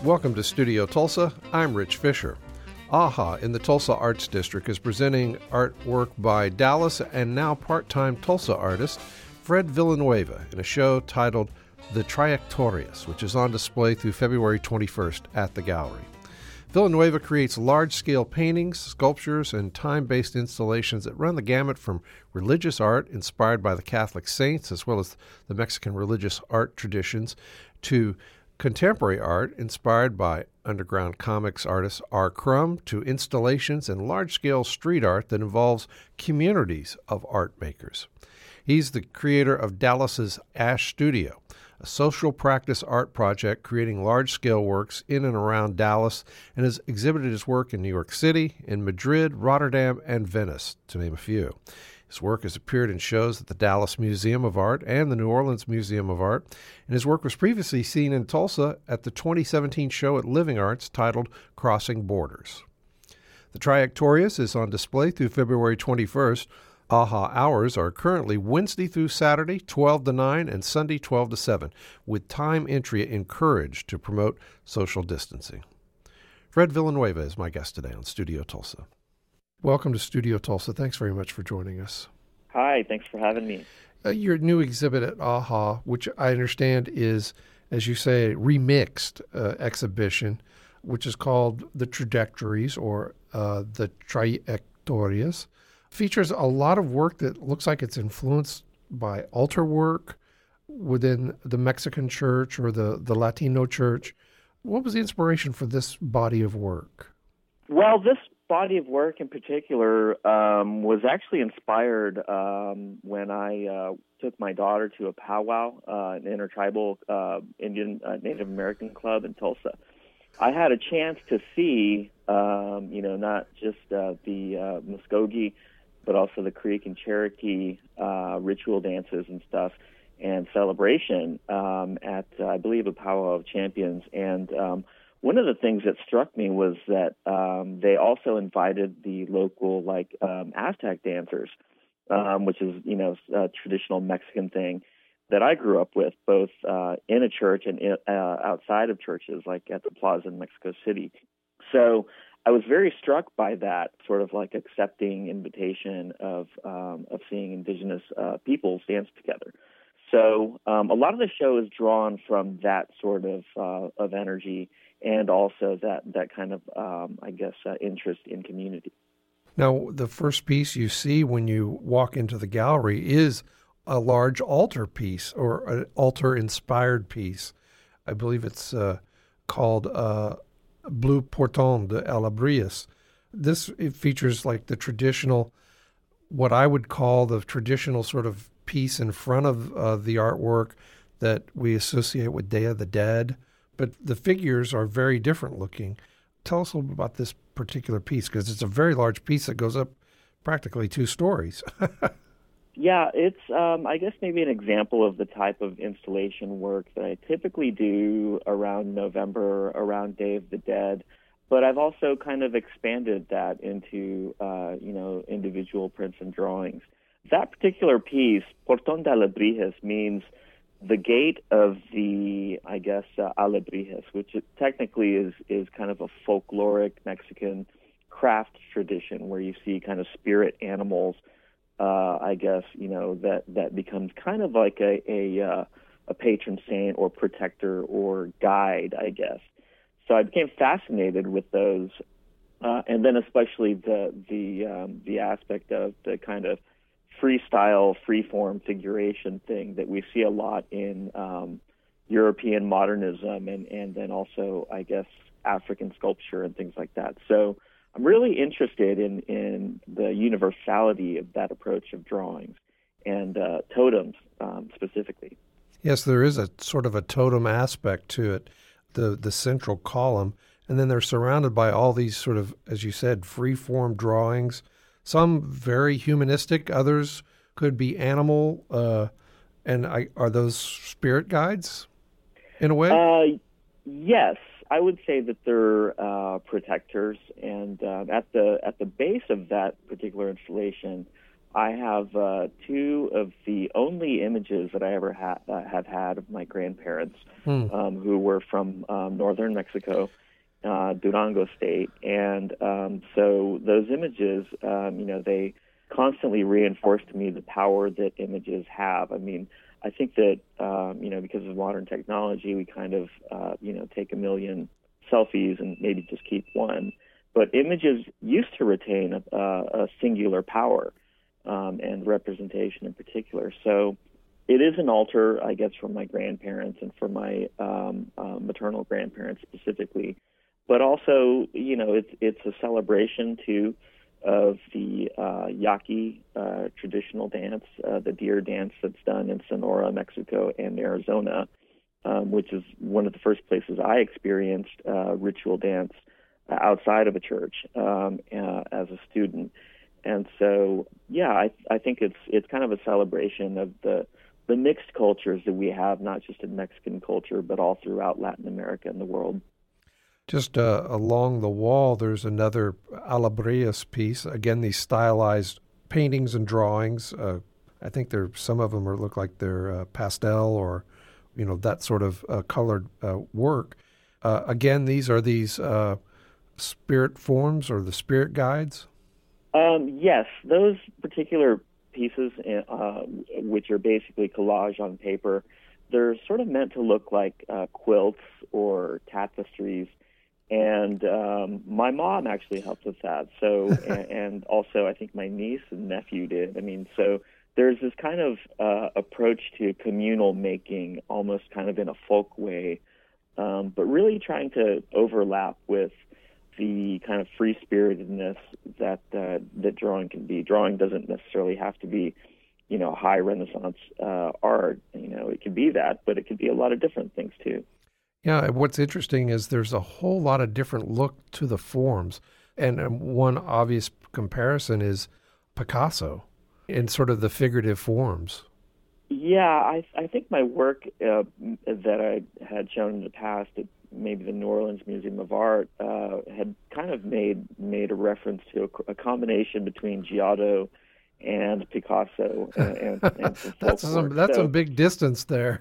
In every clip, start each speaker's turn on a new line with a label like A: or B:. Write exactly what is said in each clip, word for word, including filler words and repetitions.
A: Welcome to Studio Tulsa. I'm Rich Fisher. AHA in the Tulsa Arts District is presenting artwork by Dallas and now part-time Tulsa artist Fred Villanueva in a show titled The Trayectorias, which is on display through February twenty-first at the gallery. Villanueva creates large-scale paintings, sculptures, and time-based installations that run the gamut from religious art inspired by the Catholic saints as well as the Mexican religious art traditions to contemporary art inspired by underground comics artist R. Crumb to installations and large-scale street art that involves communities of art makers. He's the creator of Dallas's Ash Studio, a social practice art project creating large-scale works in and around Dallas, and has exhibited his work in New York City, in Madrid, Rotterdam, and Venice, to name a few. His work has appeared in shows at the Dallas Museum of Art and the New Orleans Museum of Art, and his work was previously seen in Tulsa at the twenty seventeen show at Living Arts titled Crossing Borders. The Trayectorias is on display through February twenty-first. AHA hours are currently Wednesday through Saturday, twelve to nine, and Sunday, twelve to seven, with time entry encouraged to promote social distancing. Fred Villanueva is my guest today on Studio Tulsa. Welcome to Studio Tulsa. Thanks very much for joining us.
B: Hi, thanks for having me.
A: Uh, your new exhibit at AHA, which I understand is, as you say, a remixed uh, exhibition, which is called The Trajectories or uh, The Trayectorias, features a lot of work that looks like it's influenced by altar work within the Mexican church or the, the Latino church. What was the inspiration for this body of work?
B: Well, this body of work in particular um, was actually inspired um, when I uh, took my daughter to a powwow, uh, an intertribal uh, Indian uh, Native American club in Tulsa. I had a chance to see, um, you know, not just uh, the uh, Muskogee, but also the Creek and Cherokee uh, ritual dances and stuff and celebration um, at, uh, I believe, a Powwow of Champions. And um, one of the things that struck me was that um, they also invited the local, like, um, Aztec dancers, um, which is, you know, a traditional Mexican thing that I grew up with, both uh, in a church and in, uh, outside of churches, like at the Plaza in Mexico City. So I was very struck by that sort of like accepting invitation of um, of seeing indigenous uh, peoples dance together. So um, a lot of the show is drawn from that sort of uh, of energy and also that that kind of um, I guess uh, interest in community.
A: Now, the first piece you see when you walk into the gallery is a large altar piece or an altar-inspired piece. I believe it's uh, called Uh, Blue Porton de Alabrias. This it features like the traditional, what I would call the traditional sort of piece in front of uh, the artwork that we associate with Day of the Dead, but the figures are very different looking. Tell us a little bit about this particular piece, because it's a very large piece that goes up practically two stories.
B: Yeah, it's, um, I guess, maybe an example of the type of installation work that I typically do around November, around Day of the Dead. But I've also kind of expanded that into, uh, you know, individual prints and drawings. That particular piece, Portón de Alebrijes, means the gate of the, I guess, uh, Alebrijes, which it technically is, is kind of a folkloric Mexican craft tradition where you see kind of spirit animals. Uh, I guess, you know, that, that becomes kind of like a a, uh, a patron saint or protector or guide, I guess. So I became fascinated with those, uh, and then especially the the um, the aspect of the kind of freestyle, freeform figuration thing that we see a lot in um, European modernism and, and then also, I guess, African sculpture and things like that. So I'm really interested in, in the universality of that approach of drawings and uh, totems um, specifically.
A: Yes, there is a sort of a totem aspect to it, the the central column, and then they're surrounded by all these sort of, as you said, free-form drawings, some very humanistic, others could be animal, uh, and I, are those spirit guides in a way?
B: Uh, yes. I would say that they're uh, protectors, and uh, at the at the base of that particular installation I have uh, two of the only images that I ever ha- uh, have had of my grandparents,
A: Hmm.
B: um, who were from um, northern Mexico, uh, Durango State. And um, so those images, um, you know, they constantly reinforced to me the power that images have. I mean, I think that, um, you know, because of modern technology, we kind of, uh, you know, take a million selfies and maybe just keep one. But images used to retain a, a singular power. Um, and representation in particular. So it is an altar, I guess, from my grandparents and for my um, uh, maternal grandparents specifically. But also, you know, it's it's a celebration too of the uh, Yaqui uh, traditional dance, uh, the deer dance that's done in Sonora, Mexico, and Arizona, um, which is one of the first places I experienced uh, ritual dance outside of a church um, uh, as a student. And so, yeah, I I think it's it's kind of a celebration of the the mixed cultures that we have, not just in Mexican culture, but all throughout Latin America and the world.
A: Just uh, along the wall, there's another Alabrias piece. Again, these stylized paintings and drawings. Uh, I think there some of them are look like they're uh, pastel or, you know, that sort of uh, colored uh, work. Uh, again, these are these uh, spirit forms or the spirit guides.
B: Um, yes, those particular pieces, uh, which are basically collage on paper, they're sort of meant to look like uh, quilts or tapestries. And um, my mom actually helped with that. So, and, and also I think my niece and nephew did. I mean, so there's this kind of uh, approach to communal making, almost kind of in a folk way, um, but really trying to overlap with the kind of free-spiritedness that uh, that drawing can be. Drawing doesn't necessarily have to be, you know, high Renaissance uh, art. You know, it can be that, but it could be a lot of different things too.
A: Yeah, what's interesting is there's a whole lot of different look to the forms, and um, one obvious comparison is Picasso in sort of the figurative forms.
B: Yeah, I I think my work uh, that I had shown in the past at maybe the New Orleans Museum of Art uh, had kind of made made a reference to a, a combination between Giotto and Picasso and, and, and some
A: that's
B: folk
A: some
B: work.
A: that's
B: so,
A: some big distance there.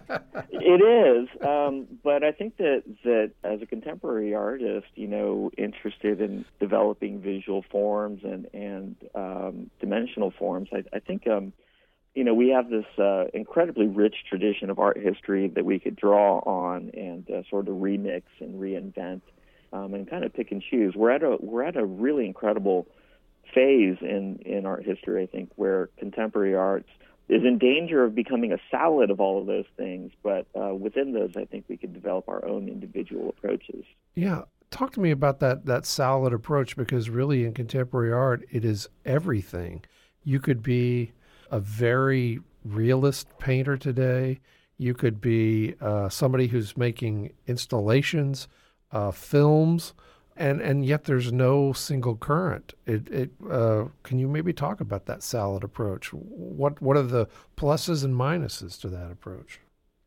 B: It is, um, but I think that that as a contemporary artist, you know, interested in developing visual forms and and um, dimensional forms, I, I think. Um, You know, we have this uh, incredibly rich tradition of art history that we could draw on and uh, sort of remix and reinvent um, and kind of pick and choose. We're at a we're at a really incredible phase in, in art history, I think, where contemporary arts is in danger of becoming a salad of all of those things. But uh, within those, I think we could develop our own individual approaches.
A: Yeah. Talk to me about that that salad approach, because really in contemporary art, it is everything. You could be a very realist painter today. You could be uh, somebody who's making installations, uh, films, and, and yet there's no single current. It, it uh, can you maybe talk about that salad approach? What what are the pluses and minuses to that approach?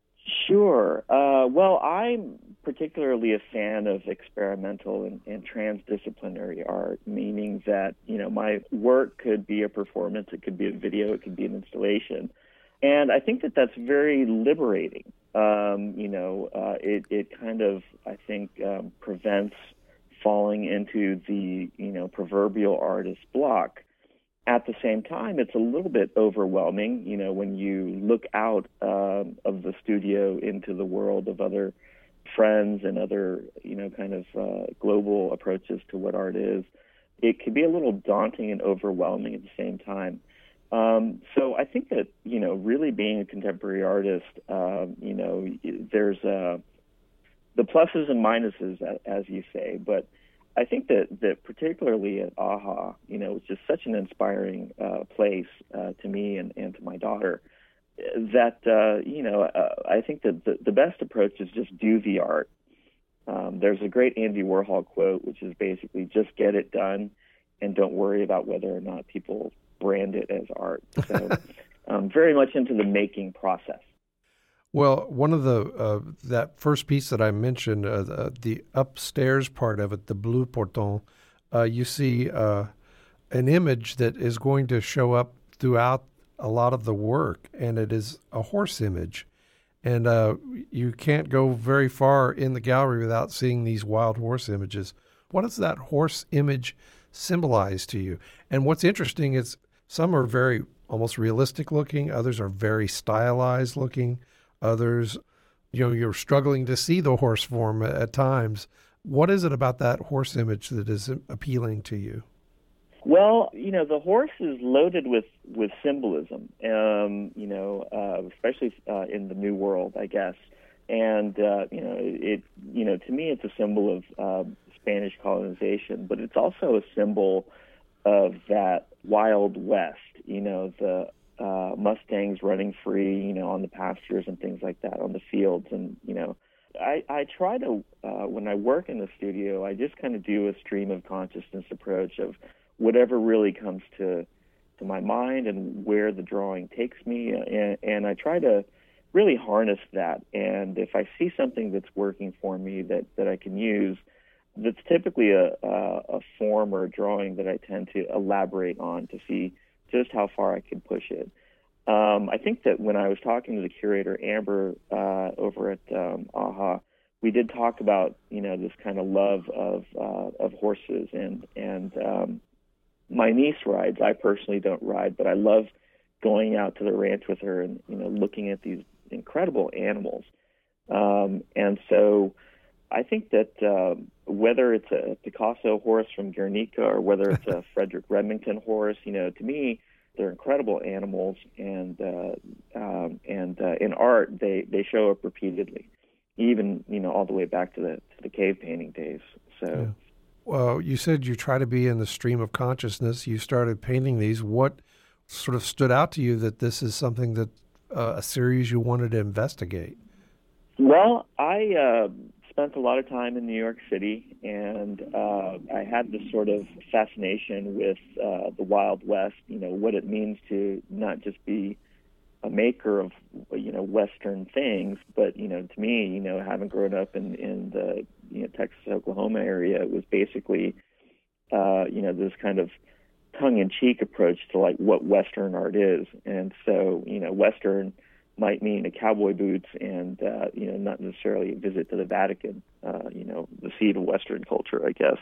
B: Sure. Uh, well, I'm particularly a fan of experimental and, and transdisciplinary art, meaning that, you know, my work could be a performance, it could be a video, it could be an installation. And I think that that's very liberating. Um, you know, uh, it, it kind of, I think, um, prevents falling into the, you know, proverbial artist block. At the same time, it's a little bit overwhelming, you know, when you look out um, of the studio into the world of other friends and other, you know, kind of uh, global approaches to what art is. It can be a little daunting and overwhelming at the same time. Um, so I think that, you know, really being a contemporary artist, um, you know, there's uh, the pluses and minuses, as you say, but I think that, that particularly at AHA, you know, it's just such an inspiring uh, place uh, to me and, and to my daughter that, uh, you know, uh, I think that the, the best approach is just do the art. Um, there's a great Andy Warhol quote, which is basically just get it done and don't worry about whether or not people brand it as art. So um, very much into the making process.
A: Well, one of the, uh, that first piece that I mentioned, uh, the, the upstairs part of it, the Bleu Porton, uh, you see uh, an image that is going to show up throughout a lot of the work, and it is a horse image. And uh, you can't go very far in the gallery without seeing these wild horse images. What does that horse image symbolize to you? And what's interesting is some are very almost realistic looking, others are very stylized looking, others, you know, you're struggling to see the horse form at, at times. What is it about that horse image that is appealing to you?
B: Well, you know, the horse is loaded with, with symbolism, um, you know, uh, especially uh, in the New World, I guess. And, uh, you know, it, you know, to me, it's a symbol of uh, Spanish colonization, but it's also a symbol of that Wild West, you know, the uh, Mustangs running free, you know, on the pastures and things like that, on the fields. And, you know, I, I try to, uh, when I work in the studio, I just kind of do a stream of consciousness approach of whatever really comes to to my mind and where the drawing takes me. And, and I try to really harness that. And if I see something that's working for me that, that I can use, that's typically a, a, a form or a drawing that I tend to elaborate on to see just how far I can push it. Um, I think that when I was talking to the curator, Amber, uh, over at um, AHA, we did talk about, you know, this kind of love of uh, of horses. And, and um, my niece rides. I personally don't ride, but I love going out to the ranch with her and, you know, looking at these incredible animals. Um, and so I think that uh, whether it's a Picasso horse from Guernica or whether it's a Frederick Remington horse, you know, to me, they're incredible animals, and uh, um, and uh, in art, they, they show up repeatedly, even, you know, all the way back to the to the cave painting days. So.
A: Yeah. Well, you said you try to be in the stream of consciousness. You started painting these. What sort of stood out to you that this is something that uh, a series you wanted to investigate?
B: Well, I uh, spent a lot of time in New York City, and uh, I had this sort of fascination with uh, the Wild West, you know, what it means to not just be a maker of, you know, Western things, but, you know, to me, you know, having grown up in, in the, you know, Texas, Oklahoma area, it was basically, uh, you know, this kind of tongue-in-cheek approach to, like, what Western art is. And so, you know, Western might mean a cowboy boots and, uh, you know, not necessarily a visit to the Vatican, uh, you know, the seat of Western culture, I guess.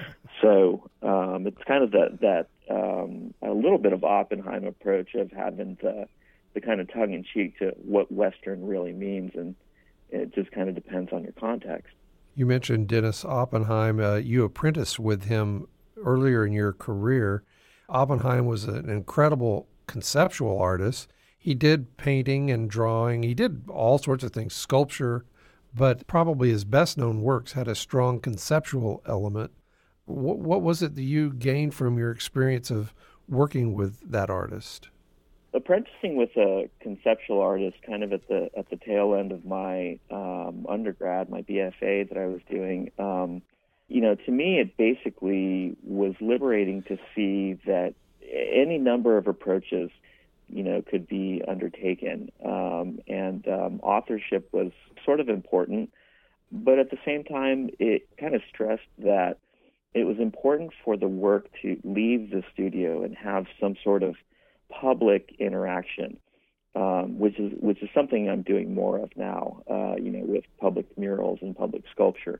B: So um, it's kind of that, that um, a little bit of Oppenheim approach of having the, the kind of tongue-in-cheek to what Western really means, and it just kind of depends on your context.
A: You mentioned Dennis Oppenheim. Uh, you apprenticed with him earlier in your career. Oppenheim was an incredible conceptual artist. He did painting and drawing. He did all sorts of things, sculpture, but probably his best-known works had a strong conceptual element. What, what was it that you gained from your experience of working with that artist?
B: Apprenticing with a conceptual artist kind of at the at the tail end of my um, undergrad, my B F A that I was doing, um, you know, to me it basically was liberating to see that any number of approaches, you know, could be undertaken. Um, and um, authorship was sort of important, but at the same time, it kind of stressed that it was important for the work to leave the studio and have some sort of public interaction, um, which is which is something I'm doing more of now, uh, you know, with public murals and public sculpture.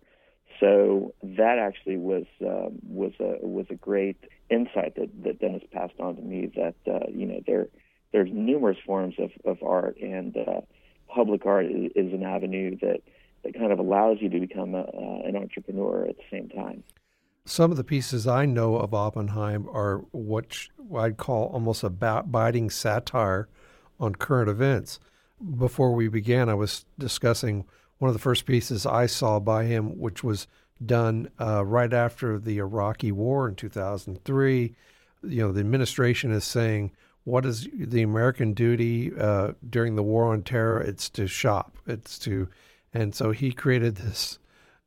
B: So that actually was um, was a was a great insight that, that Dennis passed on to me. That uh, you know there there's numerous forms of, of art, and uh, public art is, is an avenue that, that kind of allows you to become a, uh, an entrepreneur at the same time.
A: Some of the pieces I know of Oppenheim are what I'd call almost a biting satire on current events. Before we began, I was discussing one of the first pieces I saw by him, which was done uh, right after the Iraqi war in two thousand three. You know, the administration is saying, what is the American duty uh, during the war on terror? It's to shop. It's to, and so he created this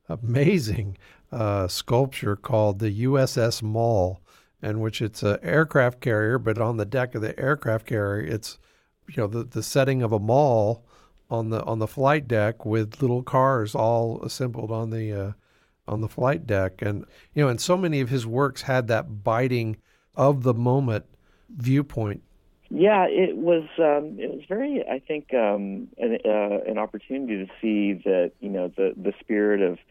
A: amazing uh, sculpture called the U S S Mall, in which it's an aircraft carrier, but on the deck of the aircraft carrier, it's, you know, the, the setting of a mall on the on the flight deck with little cars all assembled on the uh, on the flight deck. And, you know, and so many of his works had that biting of the moment viewpoint
B: Yeah, it was. Um, it was very, I think, um, an, uh, an opportunity to see that you know the the spirit of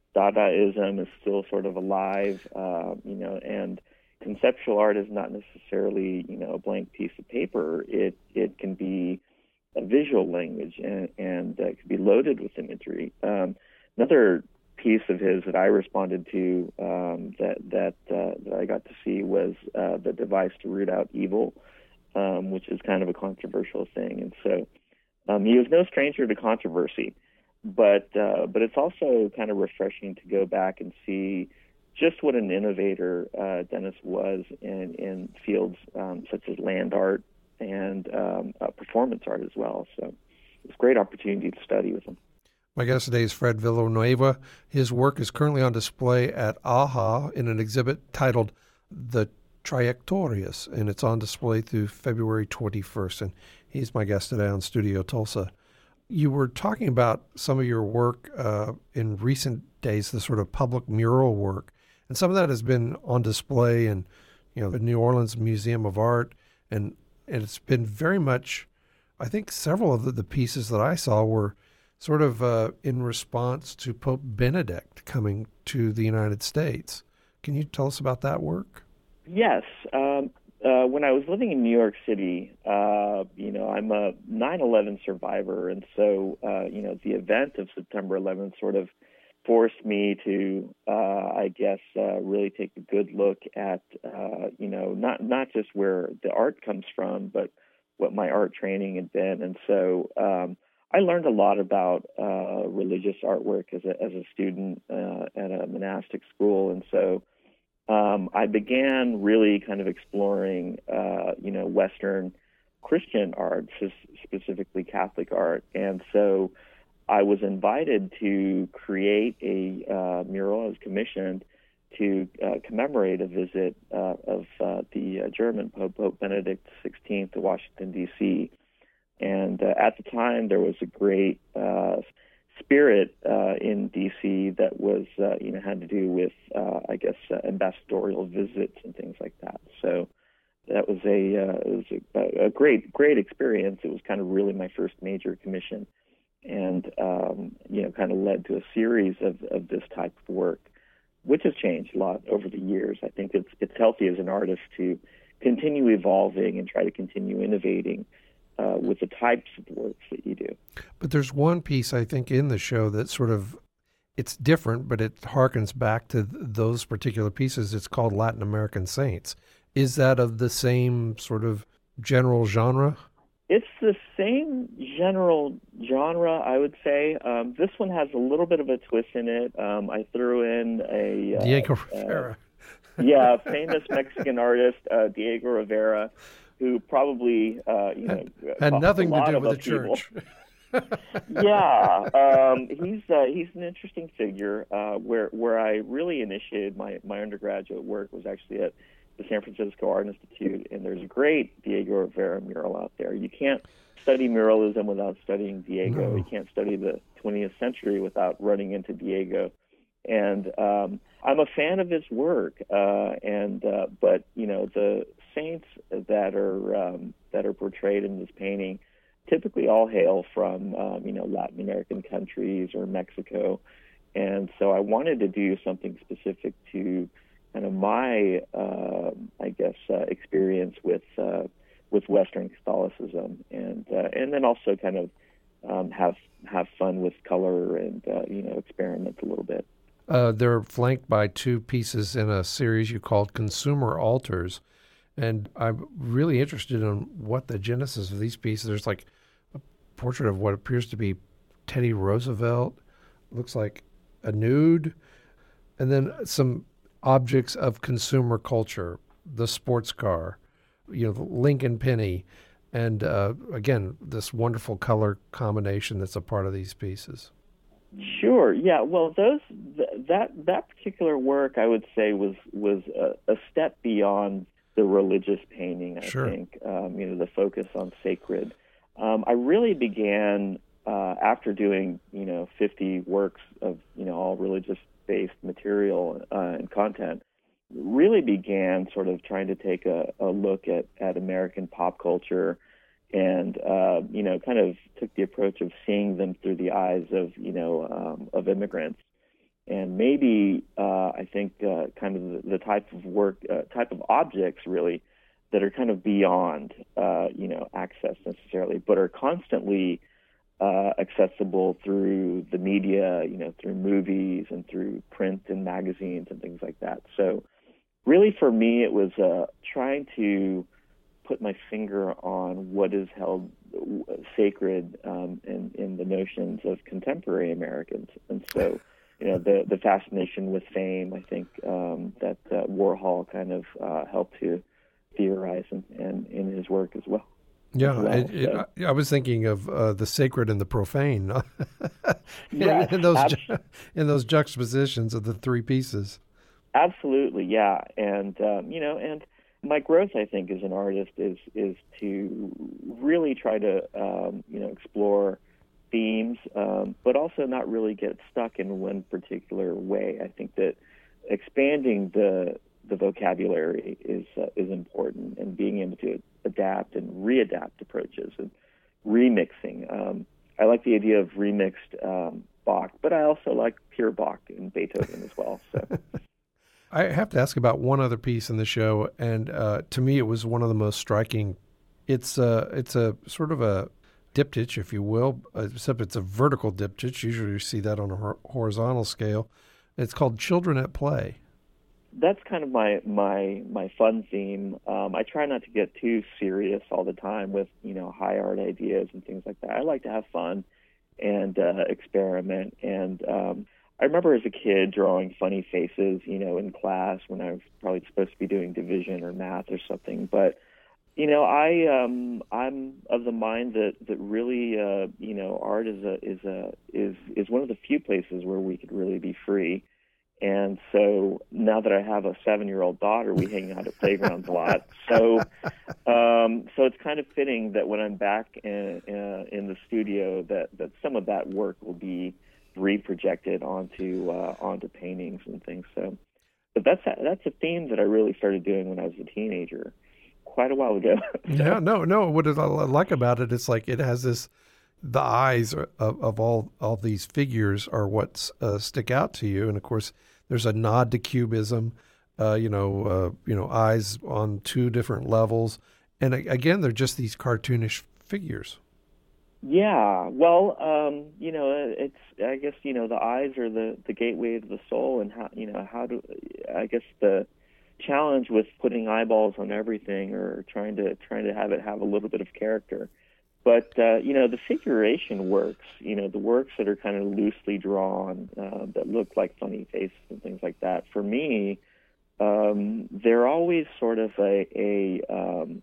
B: Dadaism is still sort of alive. Uh, you know, and conceptual art is not necessarily you know a blank piece of paper. It it can be a visual language and and uh, it can be loaded with imagery. Um, another piece of his that I responded to um, that that uh, that I got to see was uh, the device to root out evil. Um, which is kind of a controversial thing. And so um, he was no stranger to controversy, but uh, but it's also kind of refreshing to go back and see just what an innovator uh, Dennis was in, in fields um, such as land art and um, uh, performance art as well. So it's a great opportunity to study with him.
A: My guest today is Fred Villanueva. His work is currently on display at A H A in an exhibit titled The Trayectorias, and it's on display through February twenty-first, and he's my guest today on Studio Tulsa. You were talking about some of your work uh, in recent days, the sort of public mural work, and some of that has been on display in, you know, the New Orleans Museum of Art, and, and it's been very much, I think several of the, the pieces that I saw were sort of uh, in response to Pope Benedict coming to the United States. Can you tell us about that work?
B: Yes. Um, uh, when I was living in New York City, uh, you know, I'm a nine eleven survivor. And so, uh, you know, the event of September eleventh sort of forced me to, uh, I guess, uh, really take a good look at, uh, you know, not, not just where the art comes from, but what my art training had been. And so um, I learned a lot about uh, religious artwork as a, as a student uh, at a monastic school. And so Um, I began really kind of exploring, uh, you know, Western Christian art, specifically Catholic art. And so I was invited to create a uh, mural. I was commissioned to uh, commemorate a visit uh, of uh, the uh, German Pope, Pope Benedict the sixteenth, to Washington, D C And uh, at the time, there was a great uh, spirit uh, in D C that was, uh, you know, had to do with, uh, I guess, uh, ambassadorial visits and things like that. So that was a uh, it was a, a great, great experience. It was kind of really my first major commission, and um, you know, kind of led to a series of, of this type of work, which has changed a lot over the years. I think it's it's healthy as an artist to continue evolving and try to continue innovating Uh, with the types of works that you do.
A: But there's one piece, I think, in the show that sort of, it's different, but it harkens back to th- those particular pieces. It's called Latin American Saints. Is that of the same sort of general genre?
B: It's the same general genre, I would say. Um, this one has a little bit of a twist in it. Um, I threw in a... Uh,
A: Diego Rivera.
B: Uh, yeah, famous Mexican artist, uh, Diego Rivera, who probably, uh, you know,
A: had nothing to do with the
B: upheaval.
A: church.
B: yeah, um, he's uh, he's an interesting figure. Uh, where where I really initiated my, my undergraduate work was actually at the San Francisco Art Institute, and there's a great Diego Rivera mural out there. You can't study muralism without studying Diego.
A: No.
B: You can't study the twentieth century without running into Diego. And um, I'm a fan of his work, uh, and uh, but you know the saints that are um, that are portrayed in this painting typically all hail from um, you know Latin American countries or Mexico, and so I wanted to do something specific to kind of my uh, I guess uh, experience with uh, with Western Catholicism, and uh, and then also kind of um, have have fun with color and uh, you know experiment a little bit.
A: Uh, they're flanked by two pieces in a series you called Consumer Altars. And I'm really interested in what the genesis of these pieces. There's like a portrait of what appears to be Teddy Roosevelt, looks like a nude, and then some objects of consumer culture, the sports car, you know, the Lincoln Penny, and uh, again, this wonderful color combination that's a part of these pieces.
B: Sure. Yeah. Well, those th- that that particular work, I would say, was was a, a step beyond the religious painting. I
A: Sure.
B: think um, you know the focus on sacred. Um, I really began uh, after doing you know fifty works of you know all religious based material uh, and content. really began sort of trying to take a, a look at, at American pop culture and, uh, you know, kind of took the approach of seeing them through the eyes of, you know, um, of immigrants. And maybe uh, I think uh, kind of the, the type of work, uh, type of objects really that are kind of beyond, uh, you know, access necessarily, but are constantly uh, accessible through the media, you know, through movies and through print and magazines and things like that. So really for me, it was uh, trying to put my finger on what is held sacred um, in, in the notions of contemporary Americans. And so, you know, the, the fascination with fame, I think um, that uh, Warhol kind of uh, helped to theorize in, in, in his work as well.
A: Yeah,
B: as well.
A: it, it,
B: So,
A: I, I was thinking of uh, the sacred and the profane
B: yes,
A: in, those,
B: abs-
A: ju- in those juxtapositions of the three pieces.
B: absolutely, yeah. And, um, you know, and my growth, I think, as an artist is is to really try to, um, you know, explore themes, um, but also not really get stuck in one particular way. I think that expanding the the vocabulary is uh, is important, and being able to adapt and readapt approaches and remixing. Um, I like the idea of remixed um, Bach, but I also like pure Bach and Beethoven as well. So.
A: I have to ask about one other piece in the show, and uh, to me, it was one of the most striking. It's a it's a sort of a diptych, if you will, except it's a vertical diptych. Usually, you see that on a hor- horizontal scale. It's called "Children at Play."
B: That's kind of my my my fun theme. Um, I try not to get too serious all the time with you know high art ideas and things like that. I like to have fun and uh, experiment. And um, I remember as a kid drawing funny faces, you know, in class when I was probably supposed to be doing division or math or something. But you know, I um, I'm of the mind that that really uh, you know art is a is a is is one of the few places where we could really be free. And so now that I have a seven-year-old daughter, we hang out at playgrounds a lot. So, um, so it's kind of fitting that when I'm back in, uh, in the studio, that, that some of that work will be reprojected onto uh, onto paintings and things. So, but that's that's a theme that I really started doing when I was a teenager, quite a while ago.
A: Yeah, no, no. What I like about it, it's like it has this. The eyes of, of all all these figures are what uh, stick out to you, and of course, there's a nod to Cubism. Uh, you know, uh, you know, eyes on two different levels, and again, they're just these cartoonish figures.
B: Yeah, well, um, you know, it's I guess you know the eyes are the, the gateway to the soul, and how you know how do I guess the challenge with putting eyeballs on everything or trying to trying to have it have a little bit of character. But, uh, you know, the figuration works, you know, the works that are kind of loosely drawn, uh, that look like funny faces and things like that, for me, um, they're always sort of a a, um,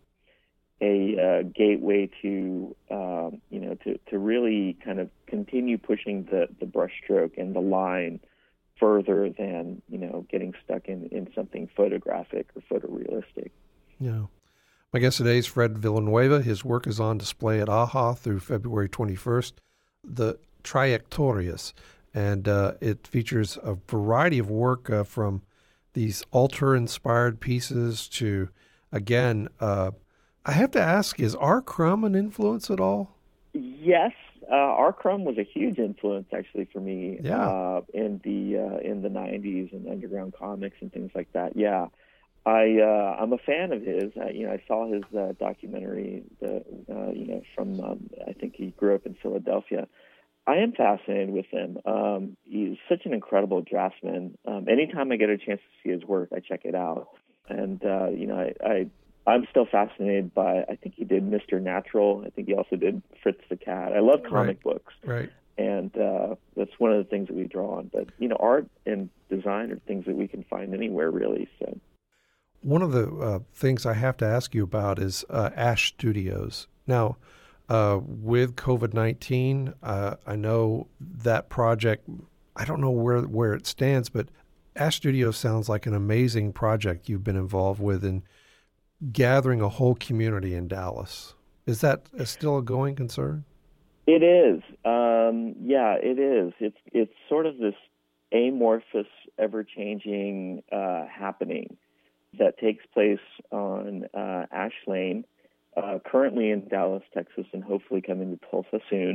B: a uh, gateway to, um, you know, to, to really kind of continue pushing the, the brushstroke and the line further than, you know, getting stuck in, in something photographic or photorealistic.
A: Yeah. My guest today is Fred Villanueva. His work is on display at A H A through February twenty-first, the Trayectorias, and uh, it features a variety of work uh, from these altar-inspired pieces to, again, uh, I have to ask, is R. Crumb an influence at all?
B: Yes, uh, R. Crumb was a huge influence actually for me
A: yeah.
B: uh, in the uh, in the nineties and underground comics and things like that. Yeah. I uh, I'm a fan of his. I, you know, I saw his uh, documentary. The uh, you know from um, I think he grew up in Philadelphia. I am fascinated with him. Um, he's such an incredible draftsman. Um, anytime I get a chance to see his work, I check it out. And uh, you know, I, I I'm still fascinated by. I think he did Mister Natural. I think he also did Fritz the Cat. I love comic
A: right.
B: books.
A: Right.
B: And uh, that's one of the things that we draw on. But you know, art and design are things that we can find anywhere, really. So.
A: One of the uh, things I have to ask you about is uh, Ash Studios. Now, uh, with COVID nineteen, uh, I know that project, I don't know where, where it stands, but Ash Studios sounds like an amazing project you've been involved with in gathering a whole community in Dallas. Is that a still a going concern?
B: It is. Um, yeah, it is. It's, it's sort of this amorphous ever-changing uh, happening that takes place on uh, Ash Lane, uh, currently in Dallas, Texas, and hopefully coming to Tulsa soon.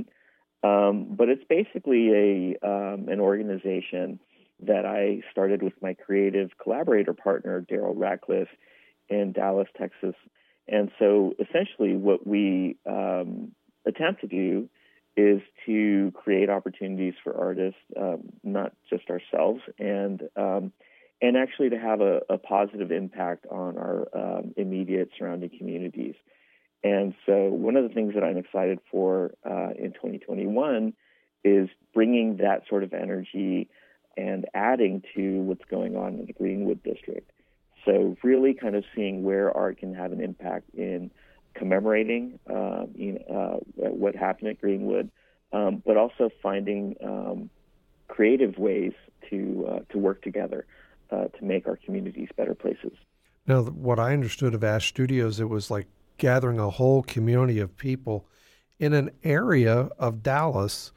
B: Um, but it's basically a um, an organization that I started with my creative collaborator partner, Daryl Ratcliffe, in Dallas, Texas. And so essentially what we um, attempt to do is to create opportunities for artists, um, not just ourselves, and um, and actually to have a, a positive impact on our um, immediate surrounding communities. And so one of the things that I'm excited for uh, in twenty twenty-one is bringing that sort of energy and adding to what's going on in the Greenwood District. So really kind of seeing where art can have an impact in commemorating uh, you know, uh, what happened at Greenwood, um, but also finding um, creative ways to uh, to work together uh, to make our communities better places.
A: Now, what I understood of Ash Studios, it was like gathering a whole community of people in an area of Dallas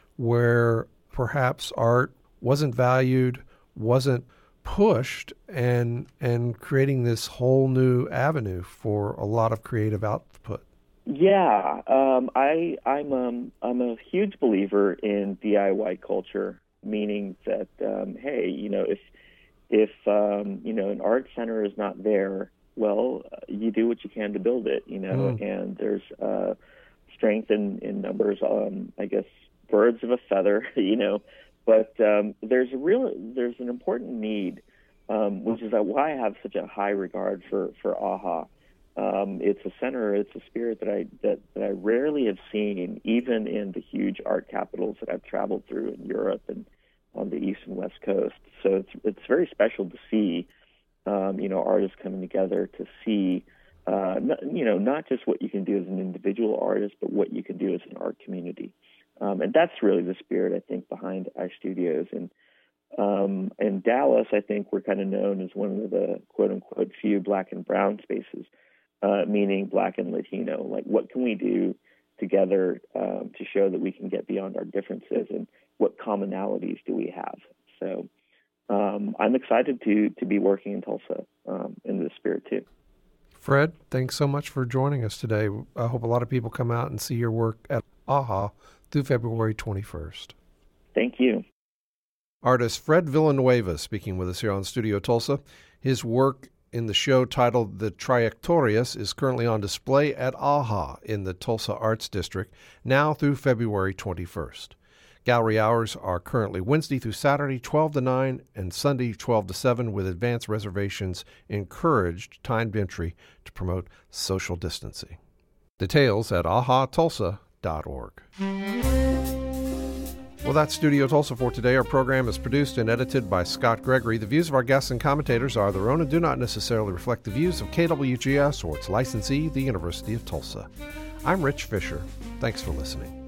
A: where perhaps art wasn't valued, wasn't pushed, and and creating this whole new avenue for a lot of creative output.
B: Yeah, um, I I'm um, I'm a huge believer in D I Y culture, meaning that um, hey, you know, if if um, you know an art center is not there, well, you do what you can to build it, you know, mm. and there's uh, strength in, in numbers. Um, I guess birds of a feather, you know. But um, there's a real, there's an important need, um, which is why I have such a high regard for for AHA. Um, it's a center, it's a spirit that I that, that I rarely have seen, even in the huge art capitals that I've traveled through in Europe and on the East and West Coast. So it's it's very special to see, um, you know, artists coming together to see, uh, not, you know, not just what you can do as an individual artist, but what you can do as an art community. Um, and that's really the spirit, I think, behind Ash Studios. And um, in Dallas, I think we're kind of known as one of the quote-unquote few black and brown spaces, uh, meaning black and Latino. Like, what can we do together um, to show that we can get beyond our differences, and what commonalities do we have? So um, I'm excited to to be working in Tulsa um, in this spirit, too.
A: Fred, thanks so much for joining us today. I hope a lot of people come out and see your work at AHA through February twenty-first.
B: Thank you.
A: Artist Fred Villanueva speaking with us here on Studio Tulsa. His work in the show titled The Trayectorias is currently on display at AHA in the Tulsa Arts District, now through February twenty-first. Gallery hours are currently Wednesday through Saturday, twelve to nine, and Sunday, twelve to seven, with advance reservations encouraged, timed entry to promote social distancing. Details at aha tulsa dot org. Well, that's Studio Tulsa for today. Our program is produced and edited by Scott Gregory. The views of our guests and commentators are their own and do not necessarily reflect the views of K W G S or its licensee, the University of Tulsa. I'm Rich Fisher. Thanks for listening.